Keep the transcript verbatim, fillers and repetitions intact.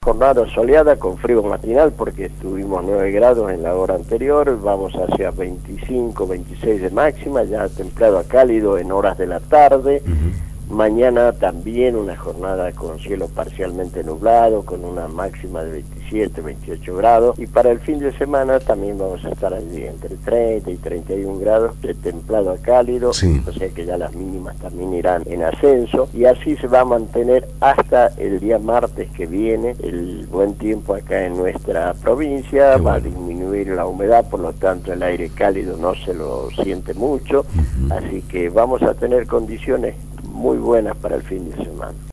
jornada soleada con frío matinal porque estuvimos nueve grados en la hora anterior, vamos hacia veinticinco, veintiséis de máxima, ya templado a cálido en horas de la tarde. Uh-huh. Mañana también una jornada con cielo parcialmente nublado, con una máxima de veintisiete, veintiocho grados. Y para el fin de semana también vamos a estar allí entre treinta y treinta y un grados, de templado a cálido, sí. O sea que ya las mínimas también irán en ascenso. Y así se va a mantener hasta el día martes que viene el buen tiempo acá en nuestra provincia. Qué va bueno. A disminuir la humedad, por lo tanto el aire cálido no se lo siente mucho. Uh-huh. Así que vamos a tener condiciones muy buenas para el fin de semana.